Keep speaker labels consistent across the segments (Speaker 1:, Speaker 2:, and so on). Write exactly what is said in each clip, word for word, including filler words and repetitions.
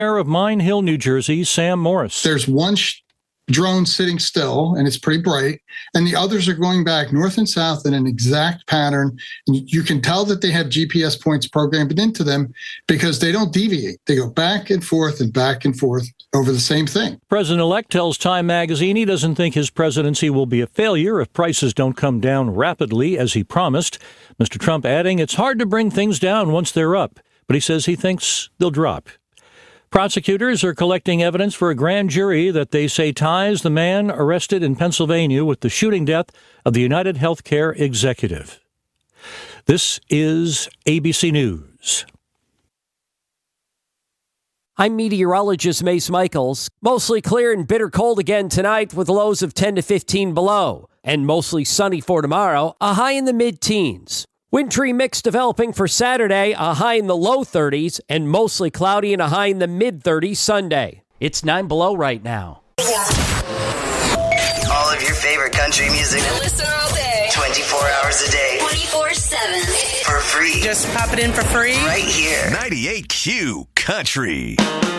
Speaker 1: Mayor of Mine Hill, New Jersey, Sam Morris.
Speaker 2: There's one sh- drone sitting still, and it's pretty bright, and the others are going back north and south in an exact pattern. And you can tell that they have G P S points programmed into them because they don't deviate. They go back and forth and back and forth over the same thing.
Speaker 1: President-elect tells Time magazine he doesn't think his presidency will be a failure if prices don't come down rapidly as he promised. Mister Trump adding it's hard to bring things down once they're up, but he says he thinks they'll drop. Prosecutors are collecting evidence for a grand jury that they say ties the man arrested in Pennsylvania with the shooting death of the United Healthcare executive. This is A B C News.
Speaker 3: I'm meteorologist Mace Michaels. Mostly clear and bitter cold again tonight with lows of ten to fifteen below. And mostly sunny for tomorrow, a high in the mid-teens. Wintry mix developing for Saturday, a high in the low thirties, and mostly cloudy and a high in the mid-thirties Sunday. It's nine below right now.
Speaker 4: All of your favorite country music.
Speaker 5: Listen all day.
Speaker 4: twenty-four hours a day.
Speaker 5: twenty-four seven.
Speaker 4: For free.
Speaker 6: Just pop it in for free.
Speaker 4: Right here.
Speaker 7: ninety-eight Q Country.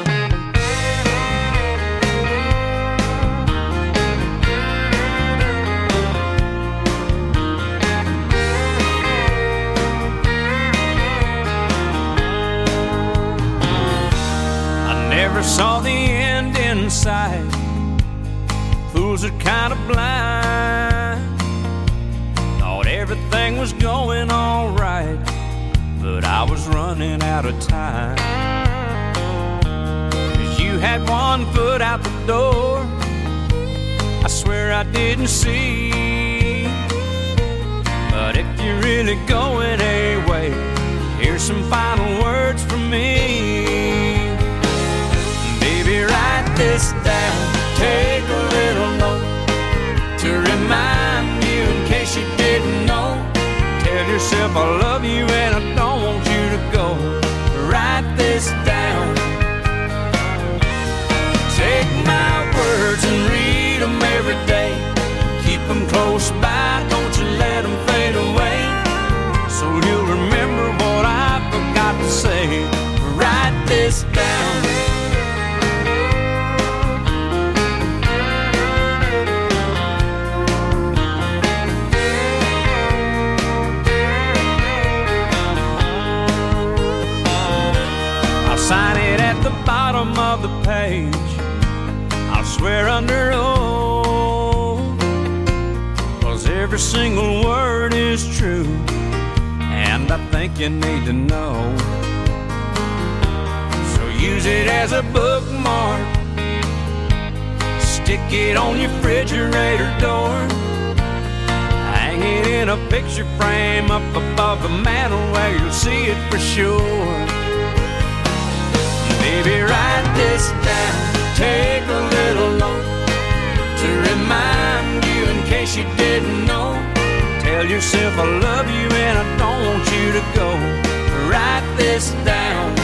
Speaker 8: Never saw the end in sight. Fools are kind of blind. Thought everything was going all right, but I was running out of time. 'Cause you had one foot out the door, I swear I didn't see. But if you're really going away, here's some final words from me. Baby, write this down, take a little note to remind you in case you didn't know. Tell yourself I love you and I don't want you to go. Write this down. Take my words and read them every day. Keep them close by, don't you let them fade away. So you'll remember what I forgot to say. Write this down. Sign it at the bottom of the page. I'll swear under oath, 'cause every single word is true, and I think you need to know. So use it as a bookmark, stick it on your refrigerator door, hang it in a picture frame up above the mantel where you'll see it for sure. Baby, write this down, take a little note to remind you in case you didn't know. Tell yourself I love you and I don't want you to go. Write this down.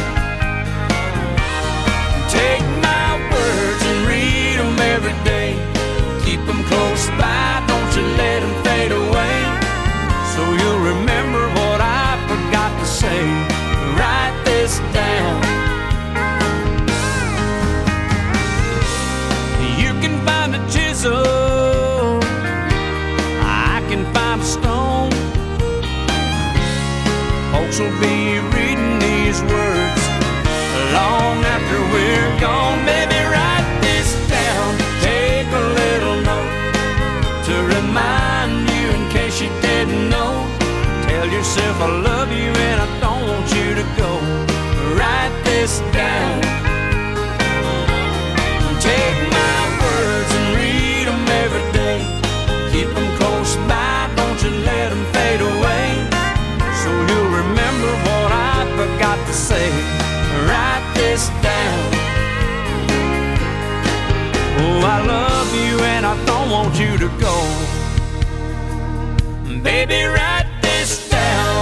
Speaker 8: Take my words and read them every day. Keep them close by, don't you let them fade away. So you'll remember what I forgot to say. Write this down. Find a chisel, I can find a stone. Folks will be reading these words long after we're gone. Baby, write this down, take a little note to remind you in case you didn't know. Tell yourself I love you and I don't want you to go. Write this down. Take my words and read them every day. Keep them close by, don't you let them fade away. So you'll remember what I forgot to say. Write this down. Oh, I love you and I don't want you to go. Baby, write this down.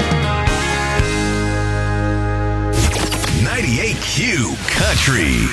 Speaker 7: ninety-eight Q Country.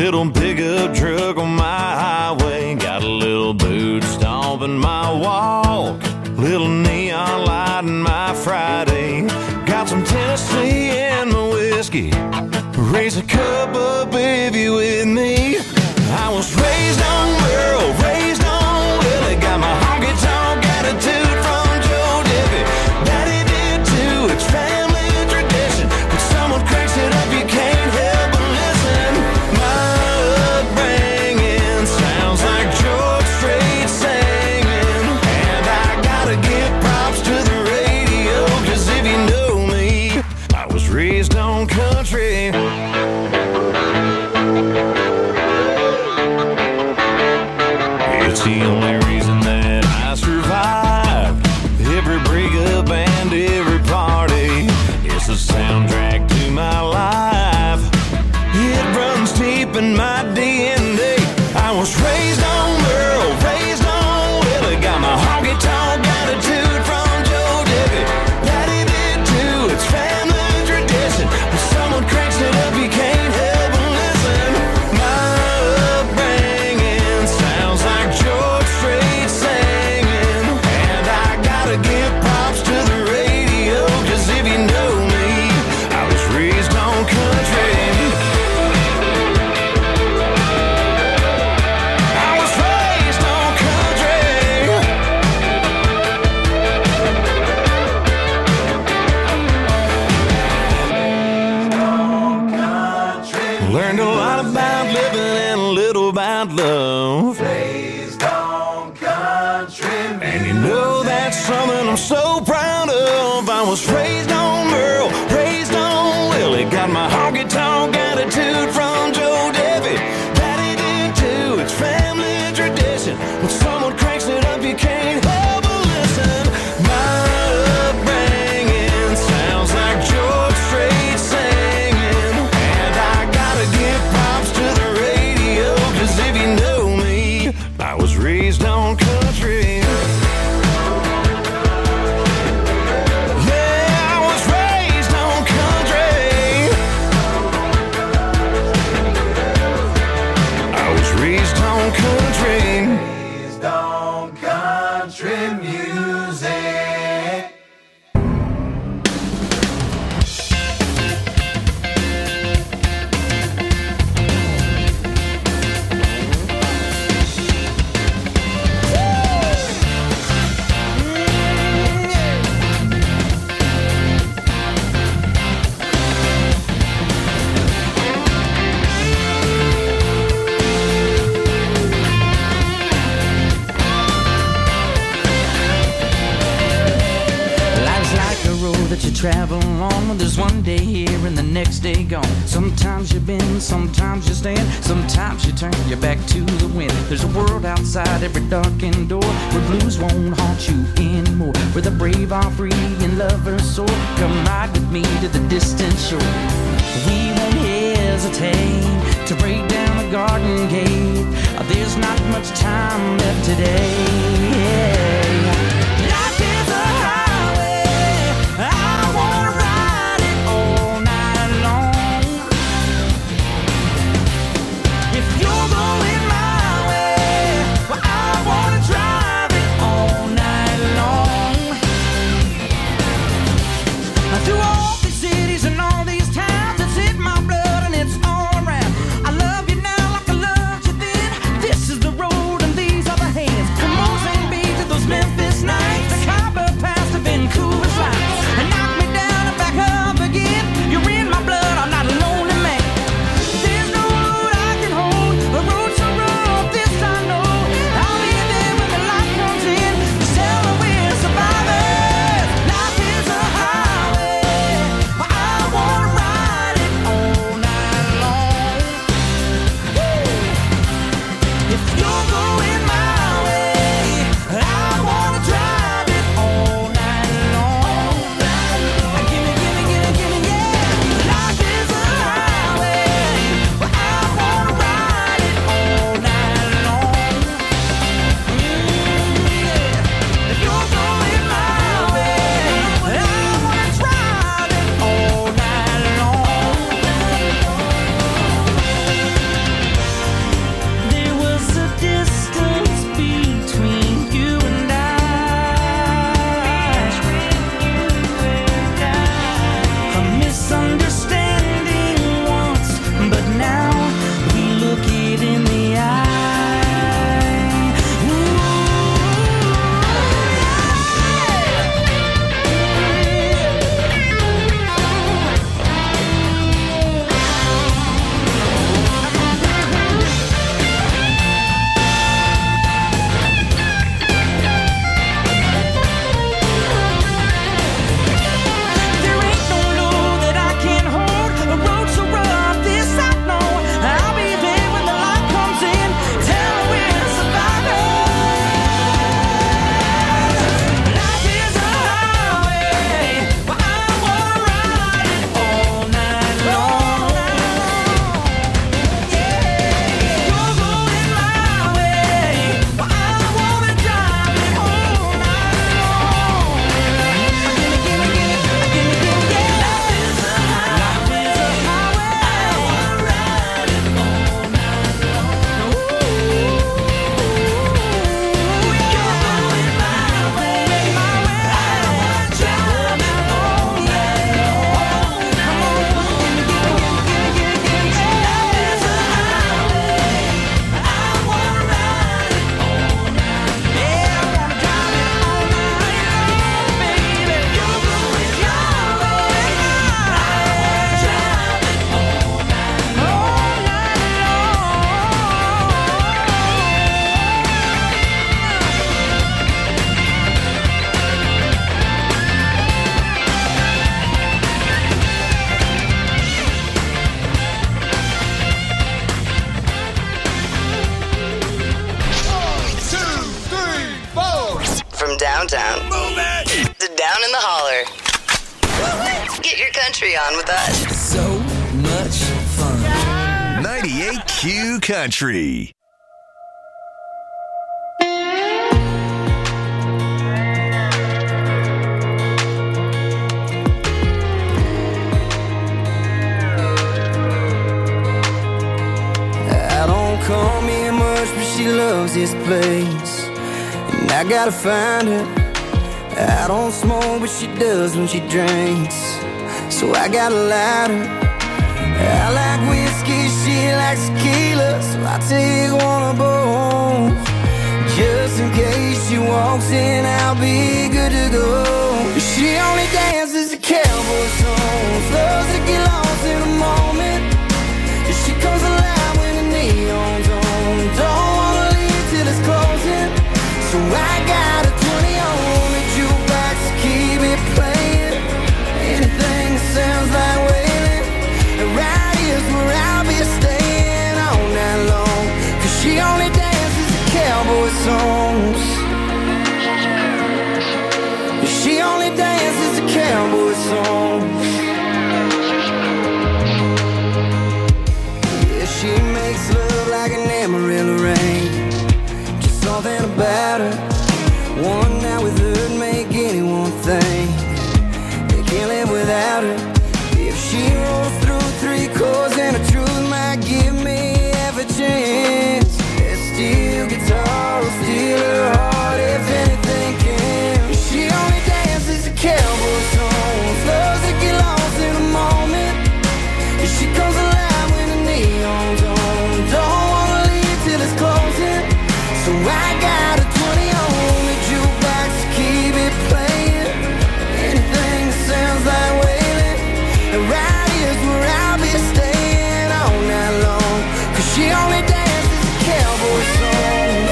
Speaker 8: little pickup truck on my highway. Got a little boot stomp in my walk, little neon light in my Friday. Got some Tennessee in my whiskey. Raise a cup up if you with me. I was raised on Merle, raised on Willie. Got my honky-tonk attitude from Joe Diffie. Daddy did too, it's family tradition. When someone cracks it up, you can't help but listen. My upbringing sounds like George Strait singing. And I gotta give props to the radio, cause if you know me, I was raised on country. It's the only reason that I survived every breakup and every party. It's the soundtrack to my life. It runs deep in my D N A. I was raised on Merle, raised on Willie. Got my honky-tonk attitude from Joe Diffie. Daddy did too, it's family tradition. When someone cranks it up, you can't help but listen. My upbringing sounds like George Strait singing. And I gotta give props to the radio, cause if you know me, I was raised on country. I was raised on country. Learned a lot about living and a little about love. Raised on country. And you know that's something I'm so proud of. I was raised on Merle, raised on Willie. Got my honky-tonk attitude from Joe Diffie. Daddy did too, it's family tradition. When someone cranks it up, you can't help but listen. My upbringing sounds like George Strait singing. And I gotta give props to the radio, cause if you know me, I was raised on country. Yeah, I was raised on country. I was raised on country. Raised on country music.
Speaker 6: Life's like a road that you travel on. There's one day here and the next day gone. Sometimes you bend, sometimes you stand, sometimes you turn your back to the wind. There's a world outside every darkened door where blues won't haunt you anymore, where the brave are free and lovers soar. Come ride with me to the distant shore. We won't hesitate to break down the garden gate. There's not much time left today. Life is a highway, I wanna ride it all night long. If you're going my way, well, I wanna drive it all night long. Through all these cities and all these towns, it's in my blood and it's all around. I love you now like I loved you then. This is the road and these are the hands. Come
Speaker 4: downtown to down in the holler. Get your country on with us.
Speaker 6: So much fun.
Speaker 7: ninety-eight Q Country.
Speaker 6: I don't call me much, but she loves this place, and I gotta find her. I don't smoke, but she does when she drinks, so I got a lighter. I like whiskey, she likes tequila, so I take one of both. Just in case she walks in, I'll be good to go. She only dances to cowboy songs, loves to get lost in a moment. She comes alive when the neon's on, don't wanna leave till it's closing. So I got a twenty on the jukebox to keep it playing. Anything that sounds like wailing, and right here's where I'll be staying all night long. Cause she only dances to cowboy songs. She only dances to cowboy songs. Yeah, she makes love like an Amarillo rain. Just something about her. One night with her'd make anyone think they can't live without her. If she rolls through three chords and the truth might give me half a chance, that steel guitar will steal her heart if anything can. She only dances to cowboy songs, loves to get lost in a moment. She comes alive when the neon's on, don't wanna leave till it's closing. So I got a twenty on the jukebox to keep it playing. Anything that sounds like wailing, and right here's where I'll be staying all night long. Cause she only dances to cowboy songs.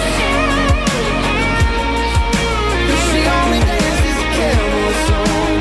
Speaker 6: She only dances to cowboy songs.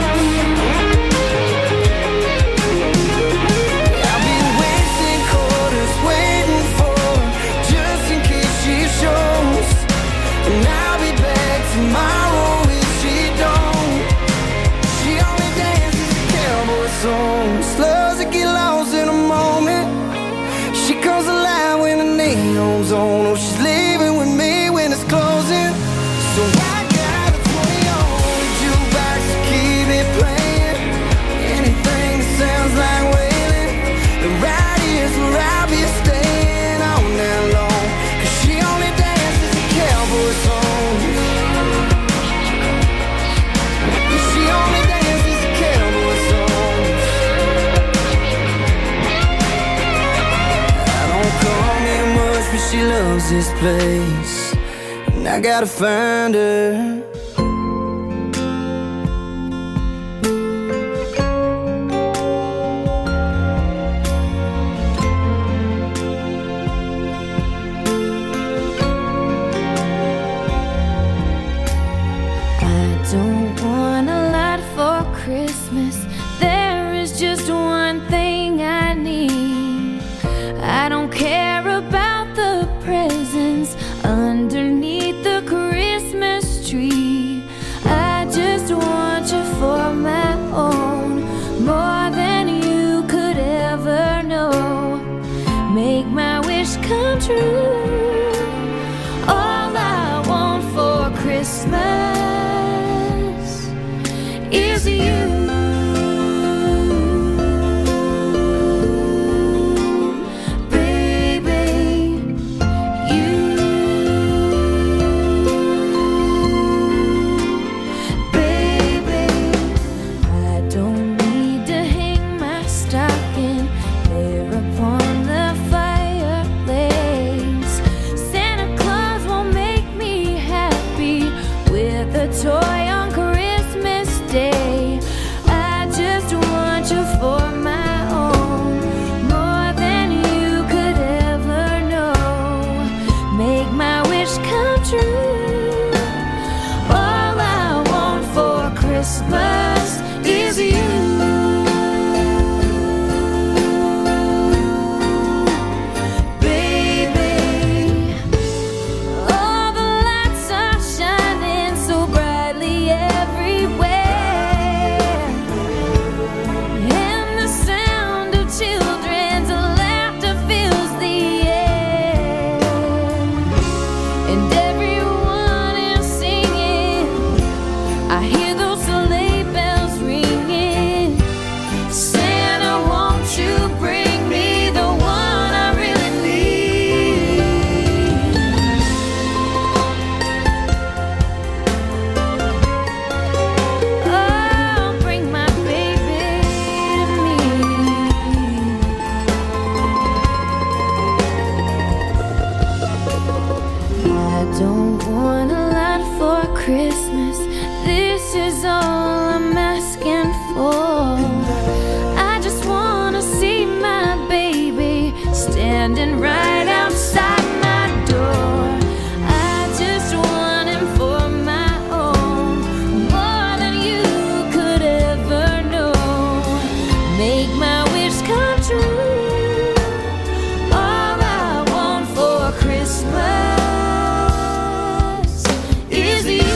Speaker 6: I've been wasting quarters waiting for her, just in case she shows. And I'll be back tomorrow if she don't. She only dances to cowboy songs, loves to get lost in a moment. She comes alive when the neon's on. Oh, she's leaving with me when it's closing. So I got a twenty on the jukebox to keep it playing. Anything that sounds like wailing, and right here's where I'll be staying all night long. Cause she only dances to cowboy songs. She only dances to cowboy songs. I don't call me much, but she loves this place, and I gotta find her.
Speaker 9: I don't want a lot for Christmas. There is just one thing I need. I don't care about the presents underneath the Christmas tree. I just want you for my own, more than you could ever know. Make my wish come true. All I want for Christmas is you. Toy on Christmas Day. Christmas. This is all I'm asking for. I just wanna see my baby standing right outside my door. I just want him for my own, more than you could ever know. Make my wish come true. All I want for Christmas is you.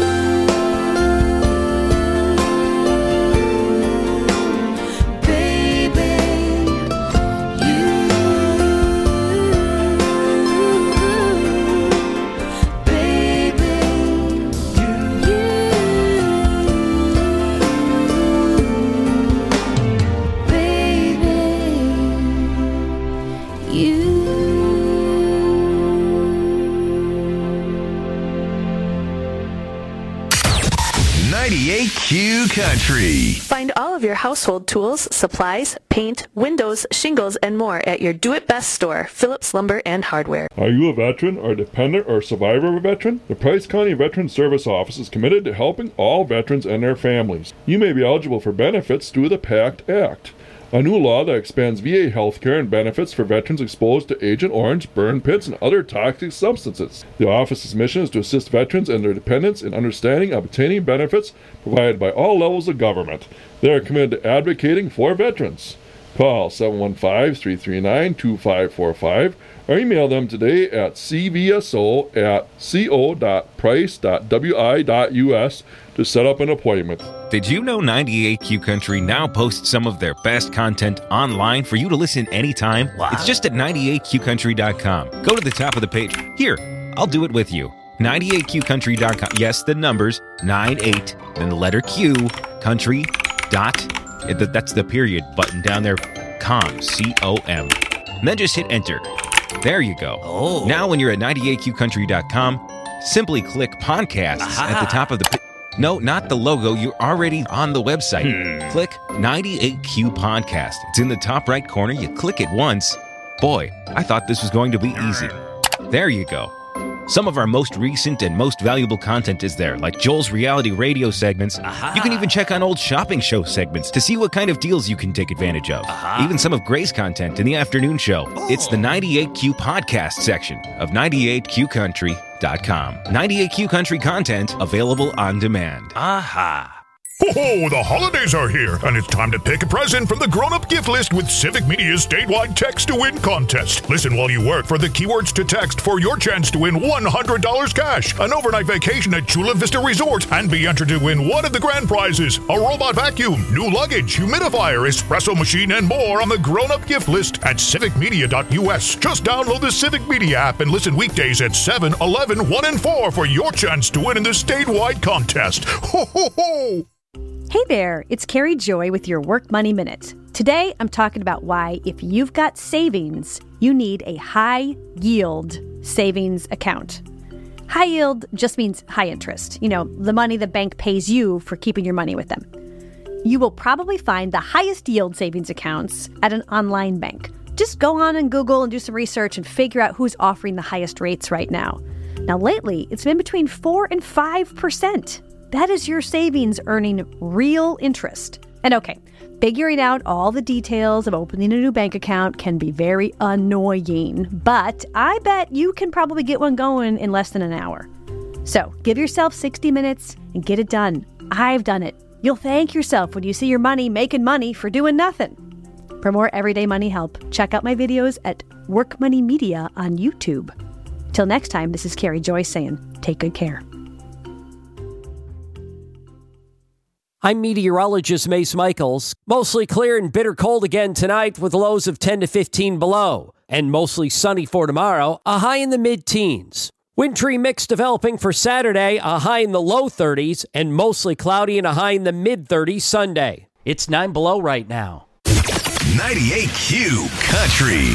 Speaker 7: ninety-eight Q Country.
Speaker 10: Find all of your household tools, supplies, paint, windows, shingles, and more at your Do It Best store, Phillips Lumber and Hardware.
Speaker 11: Are you a veteran or dependent or survivor of a veteran? The Price County Veteran Service Office is committed to helping all veterans and their families. You may be eligible for benefits through the PACT Act, a new law that expands V A health care and benefits for veterans exposed to Agent Orange, burn pits, and other toxic substances. The office's mission is to assist veterans and their dependents in understanding and obtaining benefits provided by all levels of government. They are committed to advocating for veterans. Call seven one five, three three nine, two five four five or email them today at c v s o at co dot price dot w i dot u s to set up an appointment.
Speaker 12: Did you know ninety-eight Q Country now posts some of their best content online for you to listen anytime? Wow. It's just at ninety-eight q country dot com. Go to the top of the page. Here, I'll do it with you. ninety-eight q country dot com. Yes, the numbers, ninety-eight, then the letter Q, country, dot, that's the period button down there, com, C O M. And then just hit enter. There you go. Oh. Now when you're at ninety-eight q country dot com, simply click podcasts Aha. at the top of the page. No, not the logo. You're already on the website. Hmm. Click ninety-eight Q Podcast. It's in the top right corner. You click it once. Boy, I thought this was going to be easy. There you go. Some of our most recent and most valuable content is there, like Joel's reality radio segments. Aha. You can even check on old shopping show segments to see what kind of deals you can take advantage of. Aha. Even some of Gray's content in the afternoon show. Oh. It's the ninety-eight Q Podcast section of ninety-eight q country dot com. ninety-eight Q Country content available on demand.
Speaker 13: Aha. Ho-ho, the holidays are here, and it's time to pick a present from the grown-up gift list with Civic Media's statewide text-to-win contest. Listen while you work for the keywords to text for your chance to win one hundred dollars cash, an overnight vacation at Chula Vista Resort, and be entered to win one of the grand prizes, a robot vacuum, new luggage, humidifier, espresso machine, and more on the grown-up gift list at civic media dot u s. Just download the Civic Media app and listen weekdays at seven, eleven, one, and four for your chance to win in the statewide contest. Ho-ho-ho!
Speaker 14: Hey there, it's Carrie Joy with your Work Money Minute. Today, I'm talking about why, if you've got savings, you need a high-yield savings account. High yield just means high interest. You know, the money the bank pays you for keeping your money with them. You will probably find the highest yield savings accounts at an online bank. Just go on and Google and do some research and figure out who's offering the highest rates right now. Now, lately, it's been between four and five percent. That is your savings earning real interest. And okay, figuring out all the details of opening a new bank account can be very annoying, but I bet you can probably get one going in less than an hour. So give yourself sixty minutes and get it done. I've done it. You'll thank yourself when you see your money making money for doing nothing. For more everyday money help, check out my videos at Work Money Media on YouTube. Till next time, this is Carrie Joy saying, take good care.
Speaker 3: I'm meteorologist Mace Michaels. Mostly clear and bitter cold again tonight with lows of ten to fifteen below. And mostly sunny for tomorrow, a high in the mid-teens. Wintry mix developing for Saturday, a high in the low thirties. And mostly cloudy and a high in the mid-thirties Sunday. It's nine below right now.
Speaker 7: ninety-eight Q Country.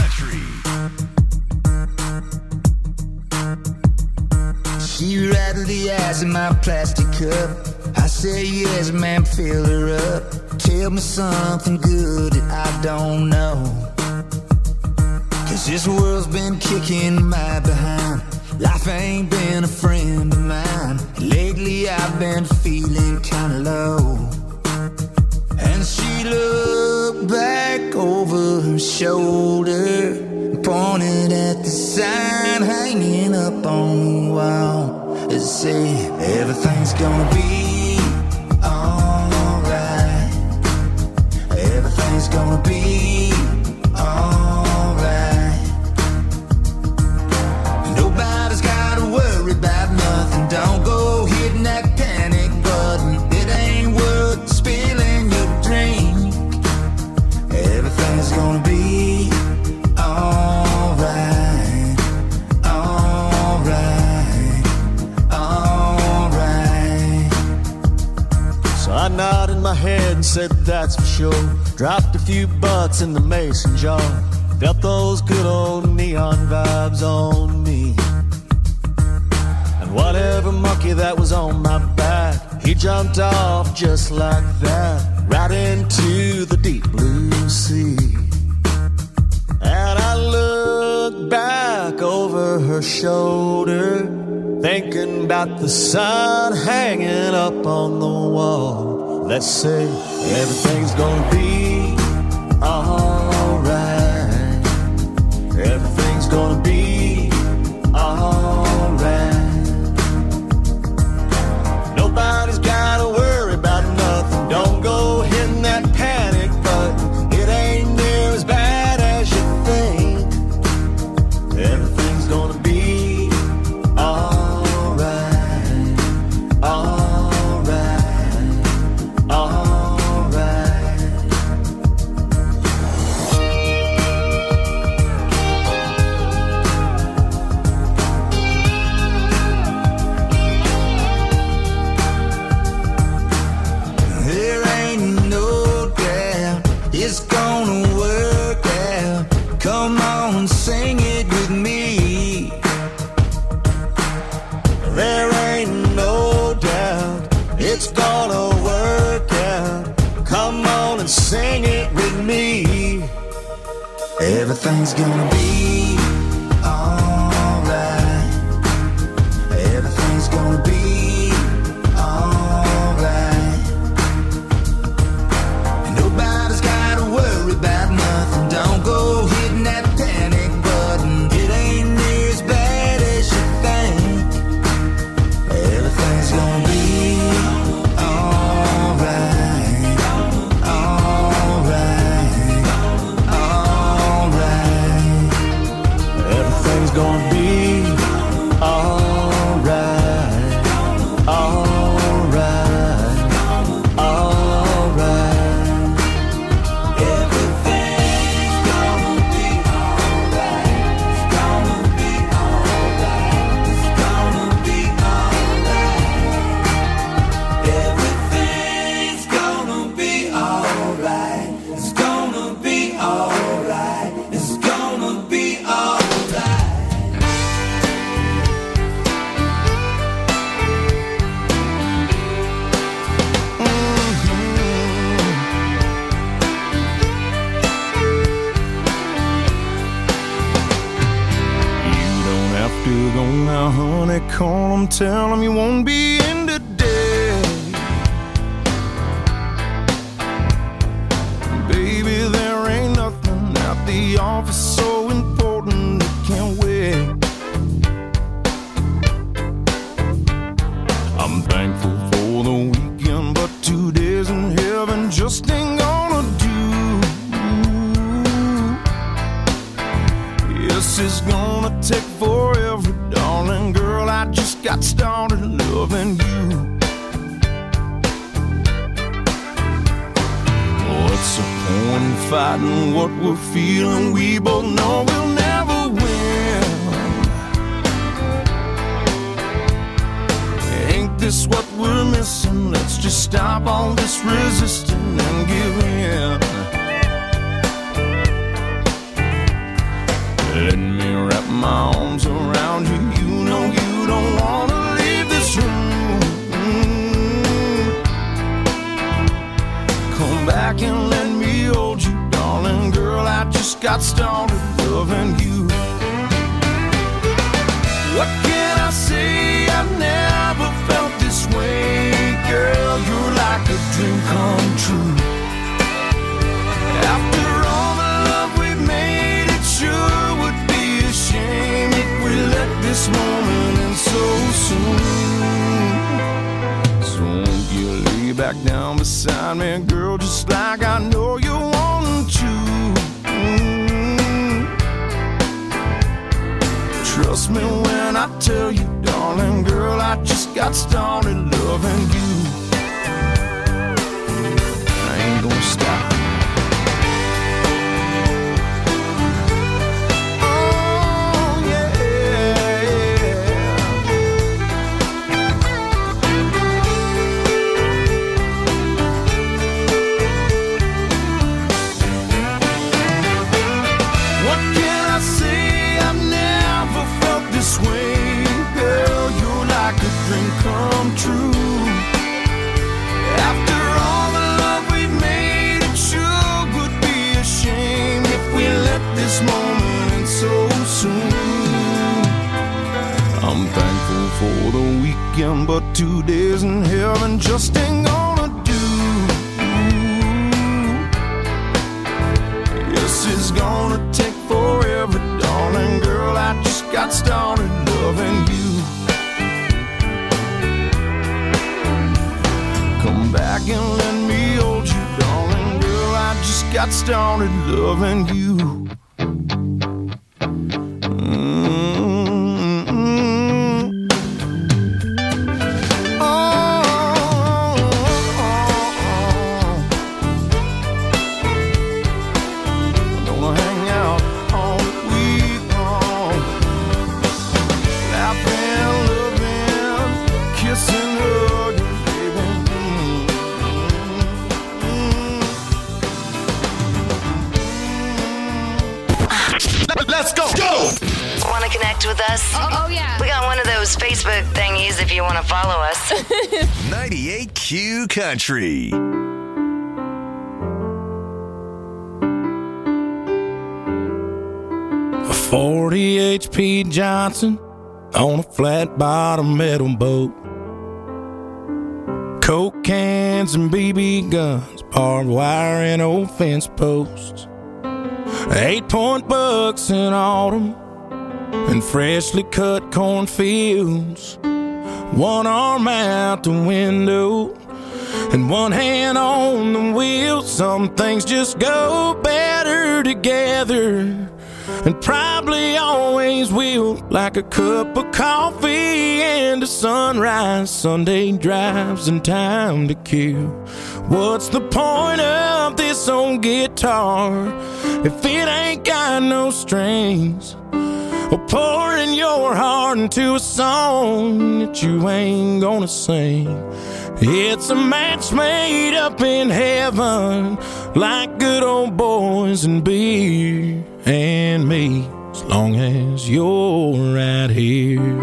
Speaker 15: She rattled the ice in my plastic cup. I say yes, ma'am, fill her up. Tell me something good that I don't know. Cause this world's been kicking my behind. Life ain't been a friend of mine. Lately I've been feeling kinda low. And she looked back over her shoulder, pointed at the sign hanging up on the wall. It said, everything's gonna be alright. Everything's gonna be alright. Nobody's gotta worry about nothing. Don't go hitting that panic button. It ain't worth spilling your drink. Everything's gonna be alright, alright, alright.
Speaker 16: So I nodded my head and said that's for sure. Dropped a few bucks in the mason jar. Felt those good old neon vibes on me. And whatever monkey that was on my back, he jumped off just like that, right into the deep blue sea. And I looked back over her shoulder, thinking about the sun hanging up on the wall. Let's say everything's gonna be alright. Everything's gonna be alright. Nobody's gotta worry about nothing. Don't go hitting that panic button. It ain't near as bad as you think. Everything's gonna be alright, alright, alright. There ain't no doubt it's gonna work out. Come on, sing it with me. There ain't no doubt it's gonna work out. Come on and sing it with me. Everything's gonna be alright. Everything's gonna be alright. Nobody's gotta worry about nothing. Don't go hitting that panic button. It ain't near as bad as you think. Everything's gonna be alright, alright, alright. Everything's gonna be alright, alright, alright. Everything's gonna be alright. It's gonna be alright. It's gonna be alright. Everything's gonna be alright. It's gonna be alright. It's gonna be alright.
Speaker 6: You don't have to go now, honey. Call them, tell them you won't be in today. Baby, there ain't nothing at the office so important it can't wait. I'm thankful for the weekend, but two days in heaven just ain't gonna do. Yes, it's gonna take forever, darling girl. I just got started loving you. What's the point in fighting what we're feeling? We both know we'll never win. Ain't this what we're missing? Let's just stop all this resisting and give in. Let me wrap my arms around you. You know you don't wanna leave this room. Come back and let me hold you, darling girl. I just got started loving you. What can
Speaker 15: back down beside me, girl, just like I know you want to. Mm. Trust me when I tell you, darling, girl, I just got started loving you. I ain't gonna stop. Come true. After all the love we made, it sure would be a shame if we let this moment end so soon. I'm thankful for the weekend, but two days in heaven just ain't gonna do. Yes, it's gonna take forever, darling girl, I just got started loving you. Back and let me hold you, darling girl, I just got started loving you.
Speaker 4: With us?
Speaker 5: Oh, oh, yeah.
Speaker 4: We got one of those Facebook thingies if you want to follow us.
Speaker 7: ninety-eight Q Country.
Speaker 15: A forty H P Johnson on a flat bottom metal boat. Coke cans and B B guns, barbed wire and old fence posts. Eight point bucks in autumn and freshly cut cornfields. One arm out the window and one hand on the wheel. Some things just go better together, and probably always will. Like a cup of coffee and a sunrise, Sunday drives and time to kill. What's the point of this old guitar if it ain't got no strings? Or pouring your heart into a song that you ain't gonna sing. It's a match made up in heaven, like good old boys and beer and me, as long as you're right here.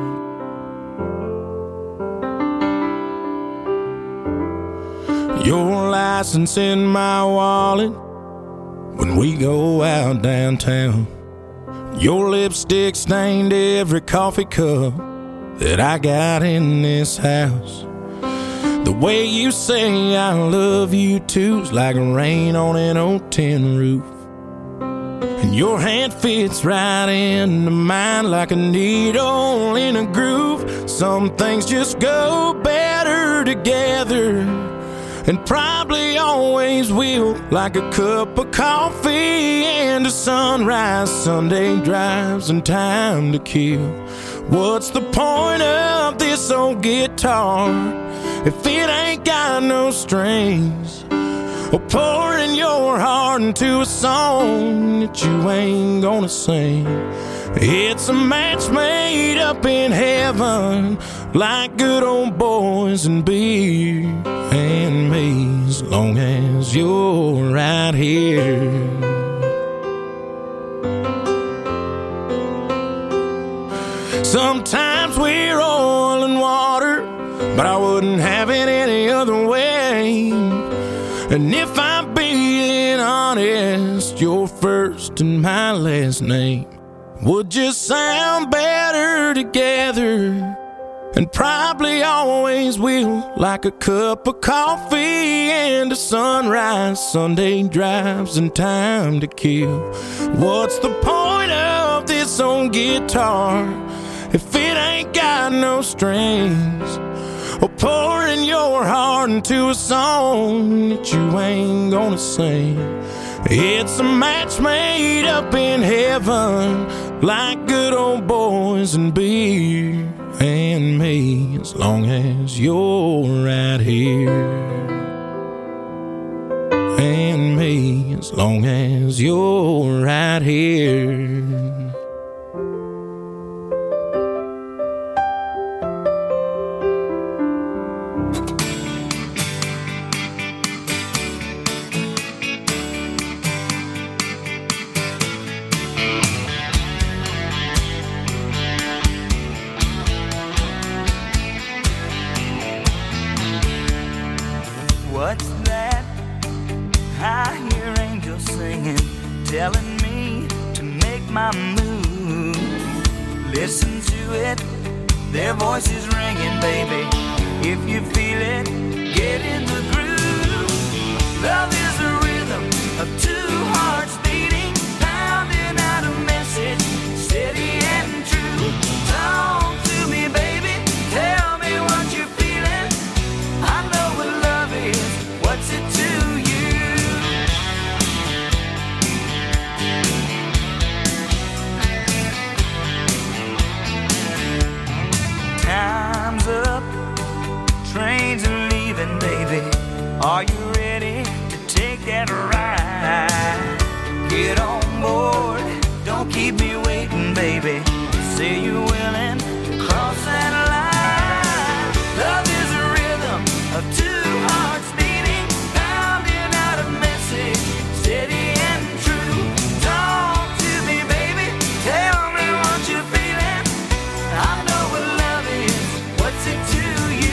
Speaker 15: Your license in my wallet when we go out downtown. Your lipstick stained every coffee cup that I got in this house. The way you say I love you too's like rain on an old tin roof. And your hand fits right into mine like a needle in a groove. Some things just go better together, and probably always will. Like a cup of coffee and a sunrise, Sunday drives and time to kill. What's the point of this old guitar if it ain't got no strings? Or pouring your heart into a song that you ain't gonna sing. It's a match made up in heaven, like good old boys and beer and me, as long as you're right here. Sometimes we're oil and water, but I wouldn't have it any other way. And if I'm being honest, your first and my last name would just sound better together, and probably always will. Like a cup of coffee and a sunrise, Sunday drives and time to kill. What's the point of this old guitar if it ain't got no strings?
Speaker 17: or pouring your heart into a song that you ain't gonna sing. It's a match made up in heaven, like good old boys and beer and me, as long as you're right here. And me, as long as you're right here.
Speaker 8: What's that? I hear angels singing, telling me to make my move. Listen to it, their voices ringing, baby. If you feel it, get in the groove. Love is a rhythm of two hearts beating, pounding out a message, steady and true. Talk to me, baby, tell me what you're feeling. I know what love is, what's it to you? Time's up, trains are leaving, baby. Are you ready to take that ride? Get on board, don't keep me waiting, baby. Say you're willing to cross that line. Love is a rhythm of two hearts beating, pounding out a message, steady and true. Talk to me, baby, tell me what you're feeling. I know what love is, what's it to you?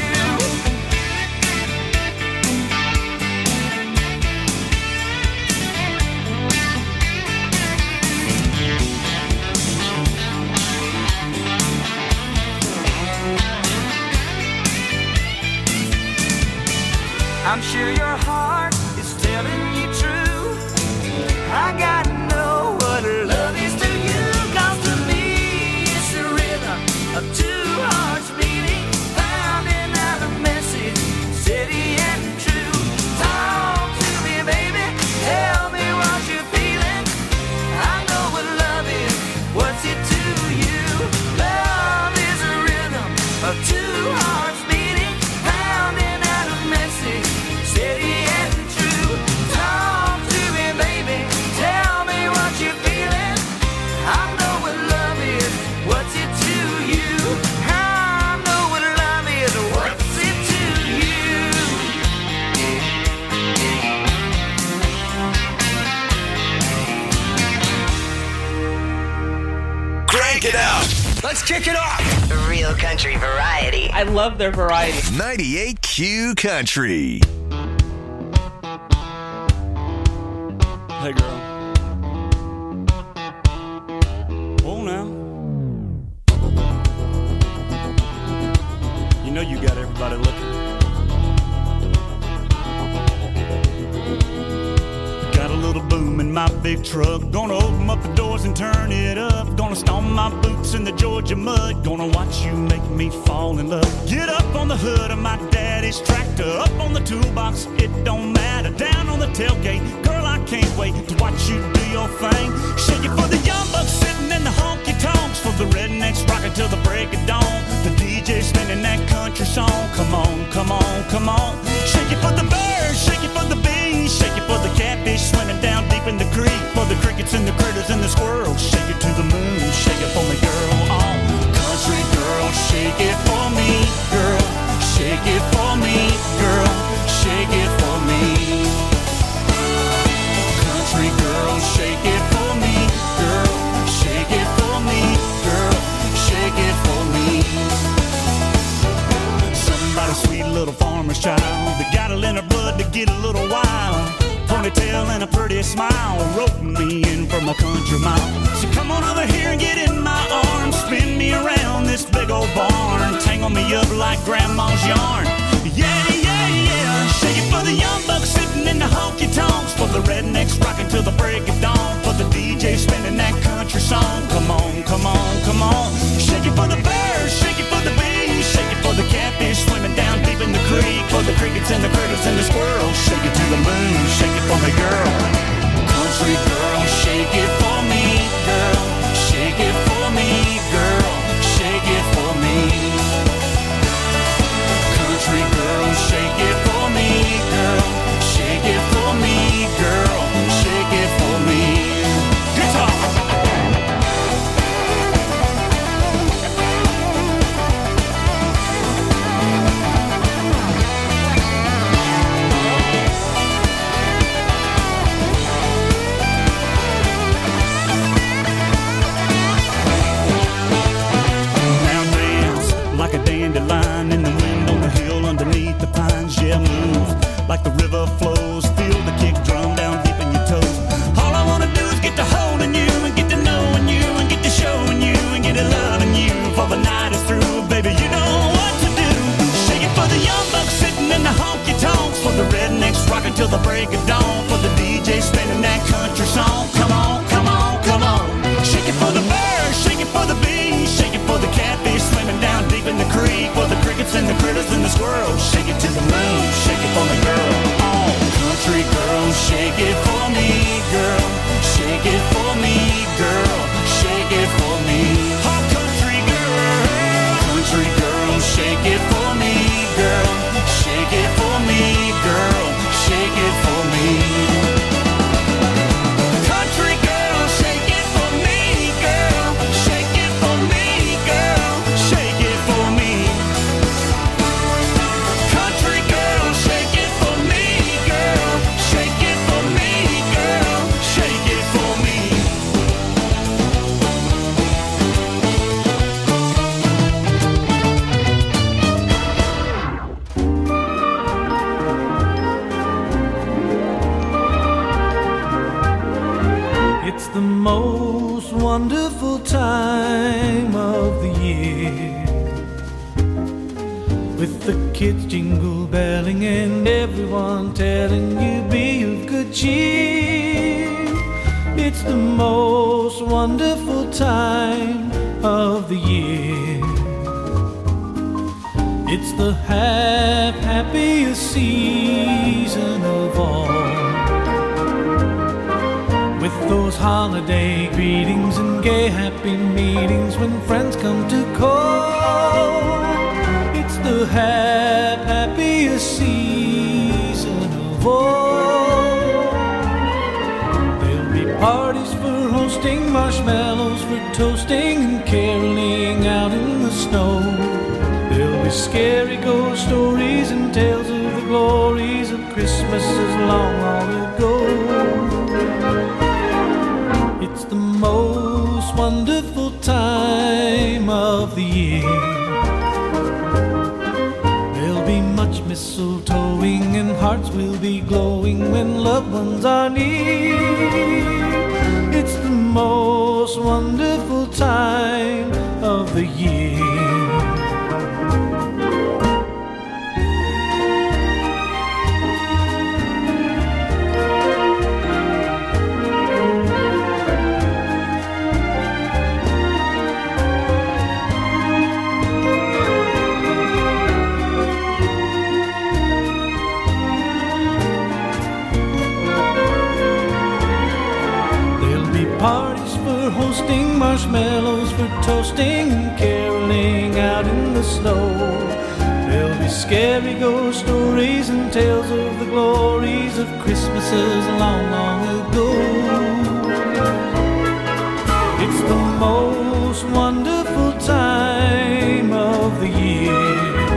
Speaker 8: I'm sure your heart is telling you true. I gotta know what love is to you. 'Cause to me it's the rhythm of two hearts beating, pounding out a message, steady and true. Talk to me, baby, tell me what you're feeling. I know what love is, what's it to you? Love is a rhythm of two hearts beating, pounding out a message, steady and true. Talk to me, baby, tell me what you're feeling. I know what love is, what's it to you? I know what love is, what's it to you?
Speaker 7: Crank it out.
Speaker 4: Let's kick it off. Real country variety.
Speaker 18: I love their variety.
Speaker 7: ninety-eight Q Country.
Speaker 18: Hey, girl. Oh, now. You know you got everybody looking. Got a little boom in my big truck. Gonna open up the doors and turn it up. Gonna stomp my boots in the Georgia mud. Gonna watch you make me fall in love. Get up on the hood of my daddy's tractor. Up on the toolbox, it don't matter. Down on the tailgate, girl, I can't wait to watch you do your thing. Shake it for the young bucks sitting in the honky-tonks. For the rednecks rocking till the break of dawn. The D J spinning that country song. Come on, come on, come on. Shake it for the birds, shake it for the bees. Shake it for the catfish swimming down deep in the creek. For the crickets and the critters and the squirrels. Shake it to the moon, shake it for me, girl. Oh, country girl, shake it for me, girl. Shake it for me, girl. Shake it for me. Country girl, shake it for me, girl. Shake it for me, girl. Shake it for me. Somebody's sweet little farmer's child. They got it in her blood to get a little wild. Ponytail and a pretty smile, roping me in from a country mile. So come on over here and get in my arms. Spin me around this big old barn. Tangle me up like grandma's yarn. Yeah, yeah, yeah. Shake it for the young bucks sitting in the honky-tonks. For the rednecks rocking till the break of dawn. For the D J spinning that country song. Come on, come on, come on. Shake it for the birds, shake it for the bees. Shake it for the catfish swimming down for me, girl. Country girl, shake it for me, girl. Shake it for me, girl. Shake it for me. Country girl, shake it for me, girl. Shake it for me, girl. Shake it for me. Guitar. Like a dandelion in the wind on the hill underneath the pines. Yeah, move like the river flows. Feel the kick drum down deep in your toes. All I wanna do is get to holding you and get to knowing you and get to showing you and get to loving you before the night is through. Baby, you know what to do. Shake it for the young bucks sitting in the honky tonks, for the rednecks rocking till the break of dawn, for the D J spinning that country song. Come on, come on, come on. Shake it for the birds, shake it for the bees, shake it for the catfish swimming down deep in the creek, for the crickets and the critters and the squirrels. Shake it to the moon, shake it for me, girl. Oh, country girl, shake it for me, girl. Shake it for me, girl. Shake it for me. Oh, country girl, country girl, shake it for me, girl. Shake it for me, girl. Shake it for me. Country girl, shake it for me, girl. Shake it for me, girl. Shake it for me. Country girl, shake it for me, girl. Shake it for me, girl. Shake it for me.
Speaker 6: It's the most wonderful time of the year, with the kids jingle belling and everyone telling you be of good cheer. It's the most wonderful time of the year. It's the hap happiest season of all, with those holiday greetings and gay happy meetings when friends come to call. It's the hap happiest season of all. There'll be parties for hosting, marshmallows for toasting, and caroling out in the snow. There'll be scary ghost stories and tales of the glories of Christmases long, long ago. It's the most wonderful time of the year. There'll be much mistletoeing and hearts will be glowing when loved ones are near. It's the most wonderful time of the year. Parties for hosting, marshmallows for toasting, and caroling out in the snow. There'll be scary ghost stories and tales of the glories of Christmases long, long ago. It's the most wonderful time of the year.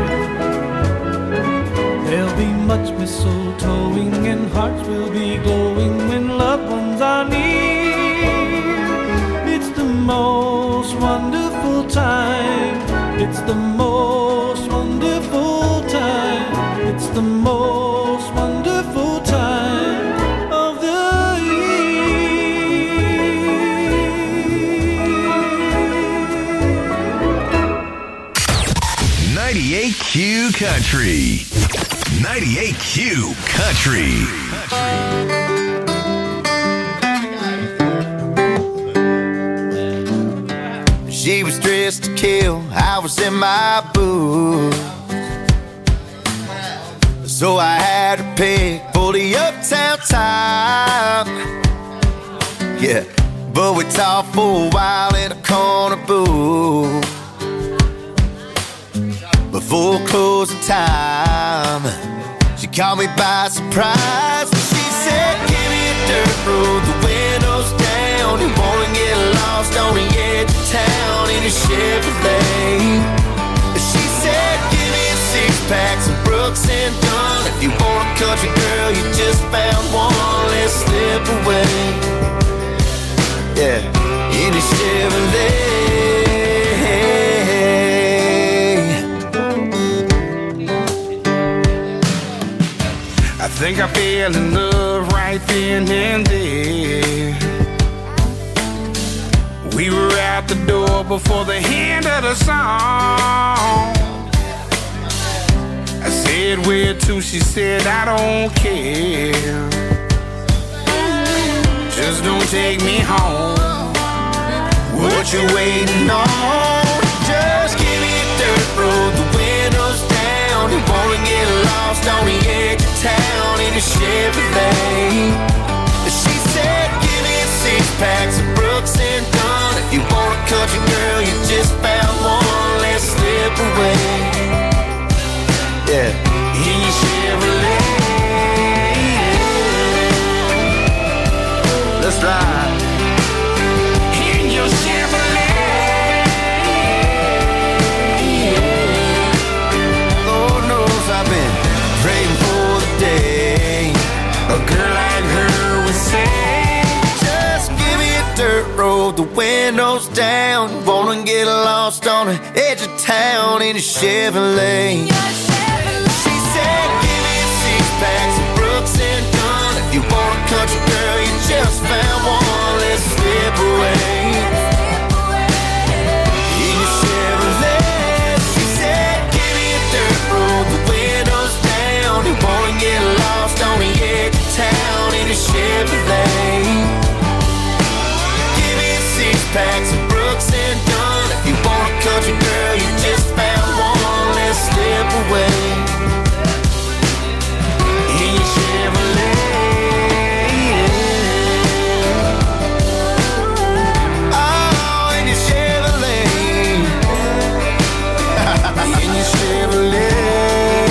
Speaker 6: There'll be much mistletoeing and hearts will be glowing when loved ones are near. It's the most wonderful time. It's the most wonderful time. It's the most wonderful time of the
Speaker 7: year. ninety-eight Q Country. ninety-eight Q Country.
Speaker 15: She was dressed to kill, I was in my boots. So I had to pick for the uptown time. Yeah, but we talked for a while in a corner booth before closing time. She caught me by surprise. She said, give me a dirt road, the windows down. You wanna get lost on the edge of town in a Chevrolet. She said, give me a six-pack, some Brooks and Dunn. If you want a country girl, you just found one. Let's slip away. Yeah, in a Chevrolet.
Speaker 17: I think I fell in love right then and there. We were out the door before the end of the song. I said, where to? She said, I don't care. Just don't take me home. What you waiting on? Just give me a dirt road, the windows down. You wanna get lost on the edge of town in a Chevrolet. She said, give me a six-pack, some Brooks and Dunn. If you want a country girl, you just found one. Let's slip away. Yeah, in your Chevrolet. Let's ride. In your Chevrolet. Lord knows I've been praying for the day a girl like her would say, just give me a dirt road, the windows down. Wanna get lost on the edge of town in a Chevrolet. She said, give me a six-pack, some Brooks and Dunn. If you want a country girl, you just found one. Let's slip away. In your Chevrolet. She said, give me a dirt road, the windows down. You wanna get lost on the edge of town in a Chevrolet. Give me a six-pack, some Brooks and Dunn. If you want a country girl, you just found one. Let's slip away. In your Chevrolet. Oh, in your Chevrolet. In your Chevrolet.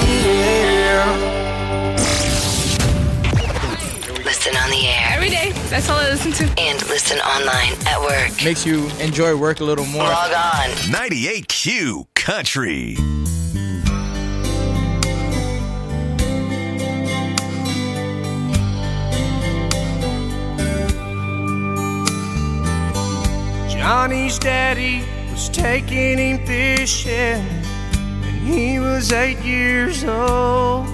Speaker 4: Listen on the air.
Speaker 19: Every day. That's all I listen to.
Speaker 4: And listen online at work.
Speaker 20: Makes you enjoy work a little more.
Speaker 4: Log on.
Speaker 7: ninety-eight Q Country.
Speaker 8: Johnny's daddy was taking him fishing when he was eight years old.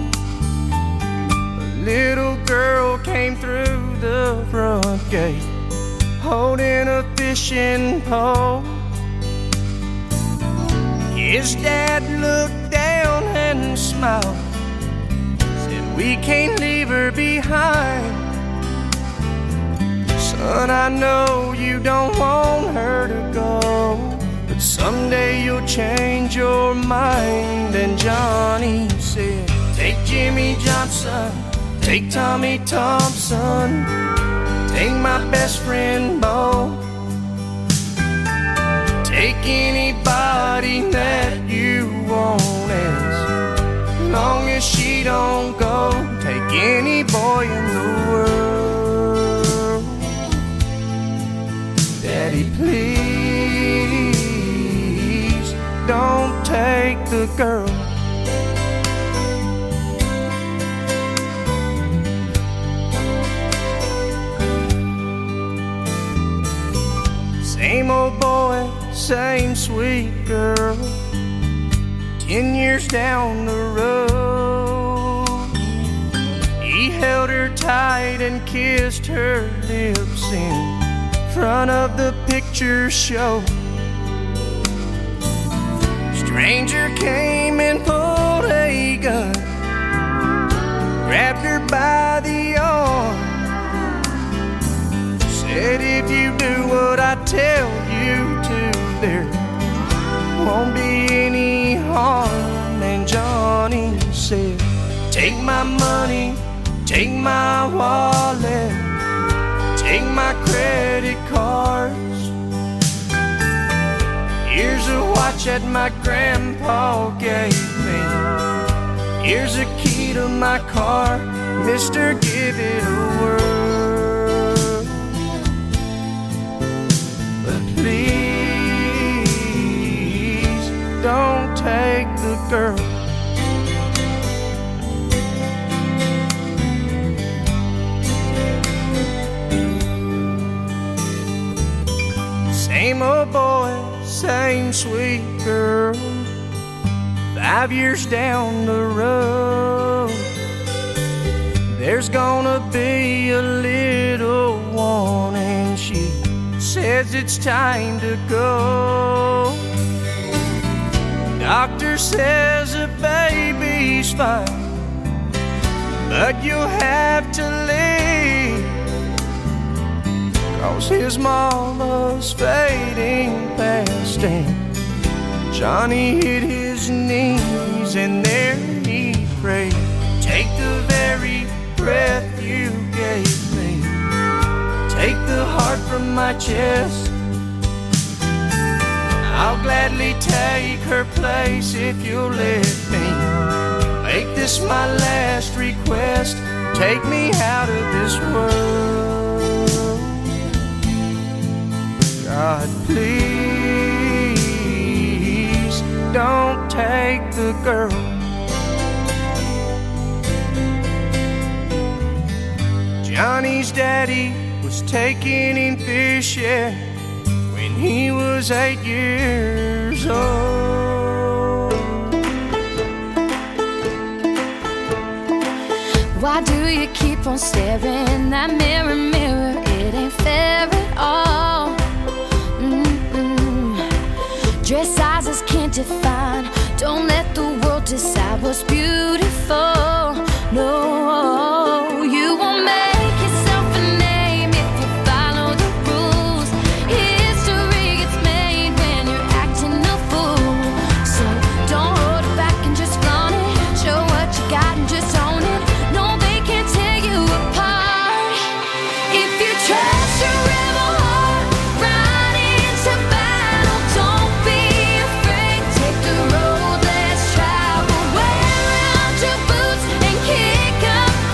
Speaker 8: A little girl came through the front gate holding a fishing pole. His dad looked down and smiled, said, we can't leave her behind. Son, I know you don't want her to go, but someday you'll change your mind. And Johnny said, take Jimmy Johnson, take Tommy Thompson, take my best friend Bo, take anybody that you want, as long as she don't go. Take any boy in the world. Daddy, please don't take the girl. Same old boy, same sweet girl. Ten years down the road, he held her tight and kissed her lips in front of the picture show. Stranger came and pulled a gun, grabbed her by the arm, said, if you do what I tell you to, there won't be any harm. And Johnny said, take my money, Take my wallet, take my credit cards. Here's a watch that my grandpa gave me. Here's a key to my car, mister, give it a whirl. But please don't take the girl. Same old boy, same sweet girl. Five years down the road, there's gonna be a little one, and she says it's time to go. Doctor says the baby's fine, but you'll have to leave, 'cause his mama's fading fast, and Johnny hit his knees and there he prayed. Take the very breath you gave me, take the heart from my chest. I'll gladly take her place if you'll let me. Make this my last request, take me out of this world. God, please don't take the girl. Johnny's daddy was taking him fishing when he was eight years old.
Speaker 9: Why do you keep on staring that mirror, mirror? It ain't fair at all. Mm-mm. Dress sizes can't define. Don't let the world decide what's beautiful. No, you won't make yourself a name if you follow the rules. History gets made when you're acting a fool. So don't hold it back and just flaunt it. Show what you got and just own it. No, they can't tear you apart. If you trust your rebel heart, run into battle. Don't be afraid. Take the road less traveled. Wear out your boots and kick up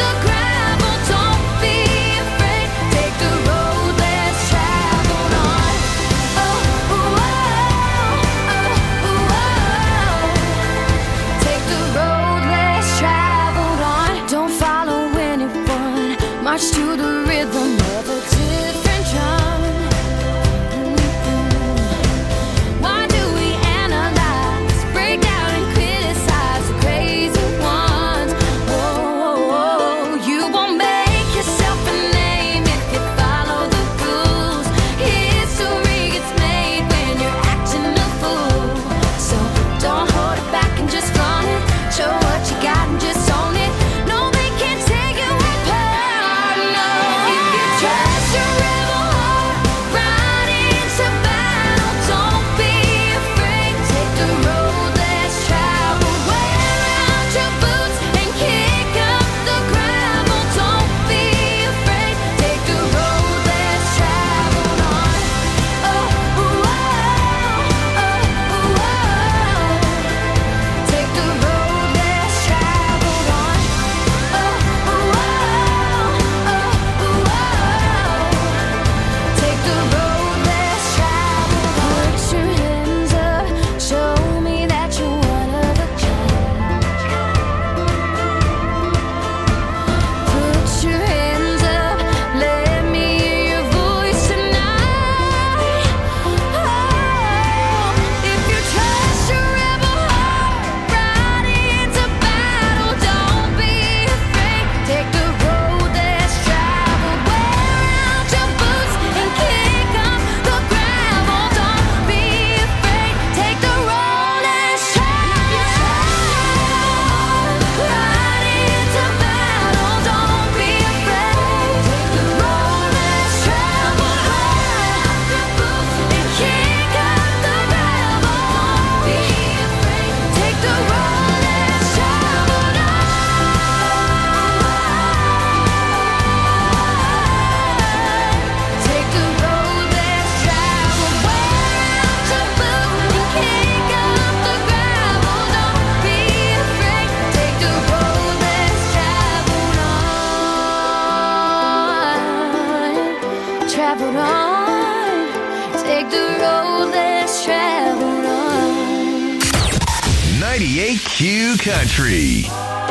Speaker 9: take the road less traveled on.
Speaker 7: ninety-eight Q Country.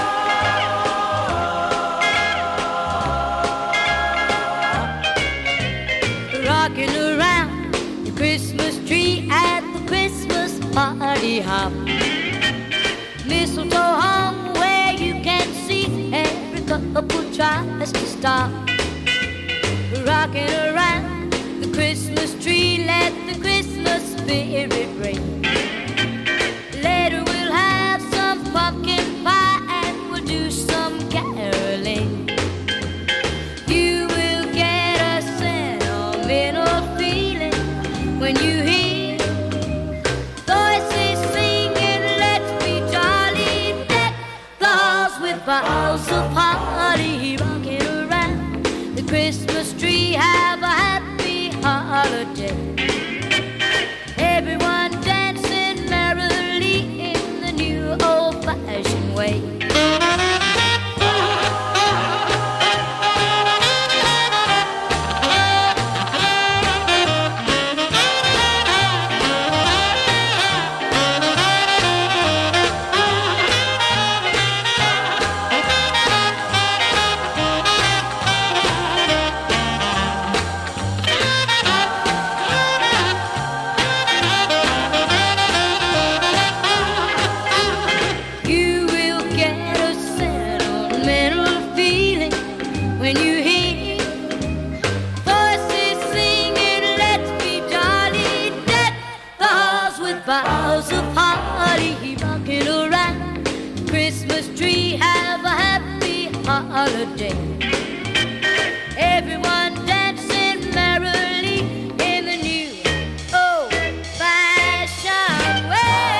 Speaker 9: Rocking around the Christmas tree at the Christmas party hop. Mistletoe hung where you can see every couple tries to stop. Rocking around the Christmas tree, let the Christmas spirit ring. Later we'll have some pumpkin pie and we'll do some caroling. You will get a sentimental feeling when you hear voices singing, let's be jolly, deck the halls with boughs of holly. Rocking around the Christmas tree, have a happy holiday. Everyone dancing merrily in the new old-fashioned way. You will get a sentimental feeling when you hear voices singing, let's be jolly, deck the halls with boughs of holly. Rocking around the Christmas tree, have a happy holiday. Everyone dancing merrily in the new old-fashioned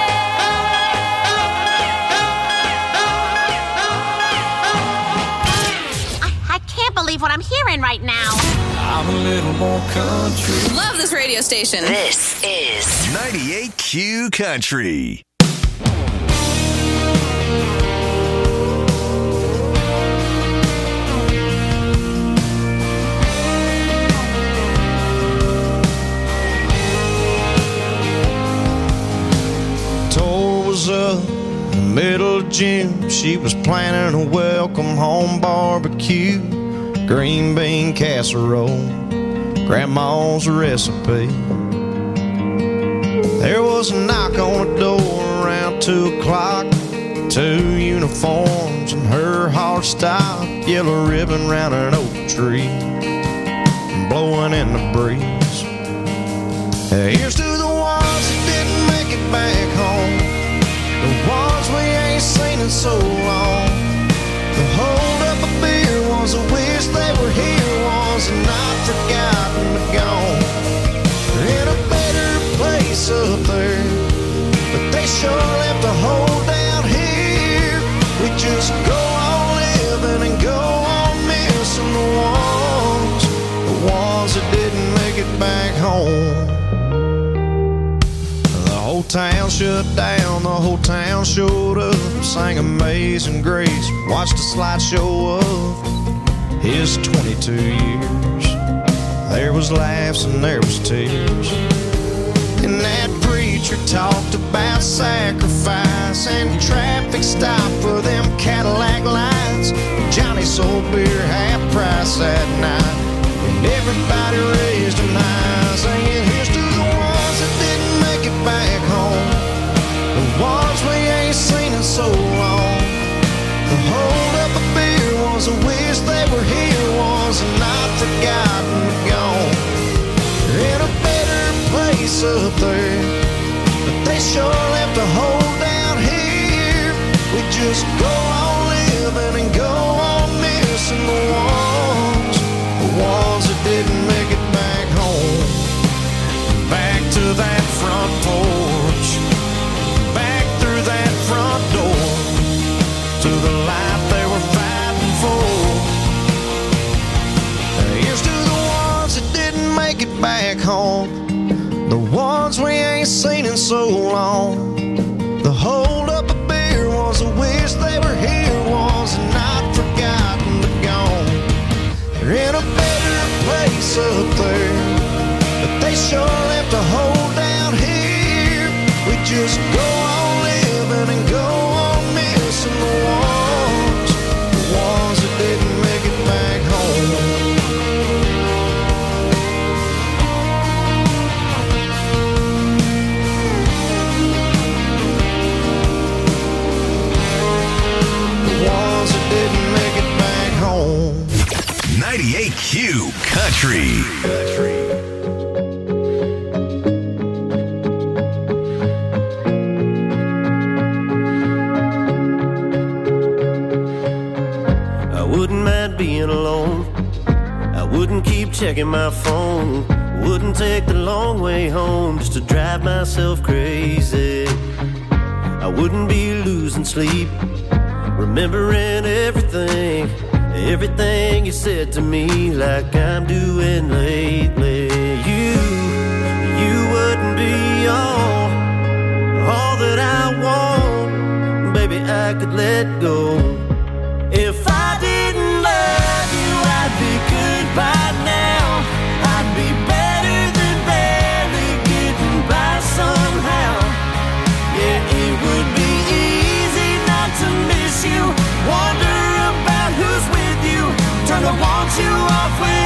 Speaker 19: I can't believe what I'm hearing right now.
Speaker 8: I'm a little more country.
Speaker 4: Love this radio station. This is
Speaker 7: ninety-eight Q Country.
Speaker 17: Tour was up in the middle of June. She was planning a welcome home barbecue, green bean casserole, grandma's recipe. There was a knock on the door around two o'clock. Two uniforms and her heart stopped. Yellow ribbon round an oak tree, blowing in the breeze. Here's to the ones that didn't make it back home, the ones we ain't seen in so long. The hold up a beer was a wish they were here, was not forgotten but gone. They're in a better place up there, but they sure left a hole down here. We just go on living and go on missing the ones, the ones that didn't make it back home. The whole town shut down, the whole town showed up, sang Amazing Grace, watched a slideshow of his twenty-two years. There was laughs and there was tears, and that preacher talked about sacrifice and traffic stop for them Cadillac lights. Johnny sold beer half price that night, and everybody raised them high, singing here's to the ones that didn't make it back home, the ones we ain't seen in so long. The hold up a beer was a wish they were here, was not forgotten but gone. They're in a better place up there, but they sure left a hole down here. We just go on living and go on missing the ones, the ones that didn't make it back home. Back to that front porch, back through that front door, to the life they were fighting for. Here's to the ones that didn't make it back home, the ones we ain't seen in so long. The hold up a beer was a wish they were here, was not forgotten but gone. They're in a better place up there, but they
Speaker 15: sure left a hole down here. We just go on living and go on missing the ones, the ones that didn't make it back home.
Speaker 7: ninety-eight Q Country.
Speaker 16: I wouldn't mind being alone. I wouldn't keep checking my phone. Wouldn't take the long way home just to drive myself crazy. I wouldn't be losing sleep, remembering everything, everything you said to me, like I'm doing lately. You, you wouldn't be all, all that I want. Baby, I could let go. If I didn't love you, I'd be good by now. I'd be better than barely getting by somehow. Yeah, it would be easy not to miss you. Wonder about who's with you. Turn the want you off with